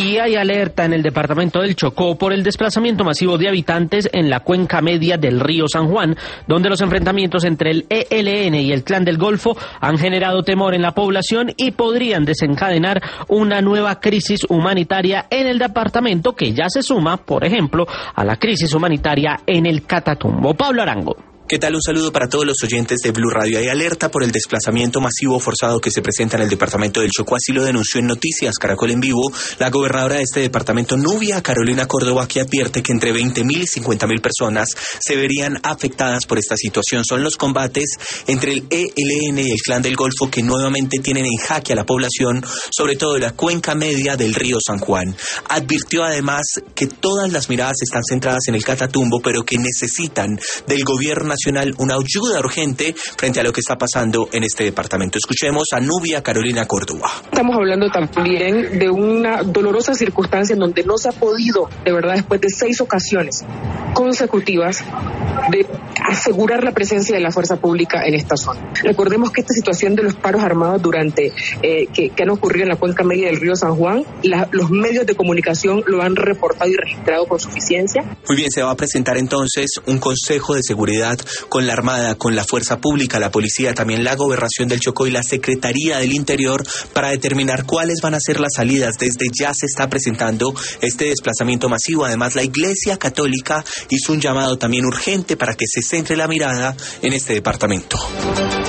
Y hay alerta en el departamento del Chocó por el desplazamiento masivo de habitantes en la cuenca media del río San Juan, donde los enfrentamientos entre el ELN y el Clan del Golfo han generado temor en la población y podrían desencadenar una nueva crisis humanitaria en el departamento, que ya se suma, por ejemplo, a la crisis humanitaria en el Catatumbo. Pablo Arango. ¿Qué tal? Un saludo para todos los oyentes de Blue Radio. Hay alerta por el desplazamiento masivo forzado que se presenta en el departamento del Chocó. Así lo denunció en Noticias Caracol en Vivo la gobernadora de este departamento, Nubia Carolina Córdoba, que advierte que entre 20.000 y 50.000 personas se verían afectadas por esta situación. Son los combates entre el ELN y el Clan del Golfo que nuevamente tienen en jaque a la población, sobre todo en la cuenca media del río San Juan. Advirtió además que todas las miradas están centradas en el Catatumbo, pero que necesitan del gobierno nacional una ayuda urgente frente a lo que está pasando en este departamento. Escuchemos a Nubia Carolina Córdoba. Estamos hablando también de una dolorosa circunstancia en donde no se ha podido, de verdad, después de 6 ocasiones consecutivas, de asegurar la presencia de la fuerza pública en esta zona. Recordemos que esta situación de los paros armados que han ocurrido en la cuenca media del río San Juan, los medios de comunicación lo han reportado y registrado con suficiencia. Muy bien, se va a presentar entonces un consejo de seguridad con la Armada, con la Fuerza Pública, la Policía, también la Gobernación del Chocó y la Secretaría del Interior para determinar cuáles van a ser las salidas. Desde ya se está presentando este desplazamiento masivo. Además, la Iglesia Católica hizo un llamado también urgente para que se centre la mirada en este departamento.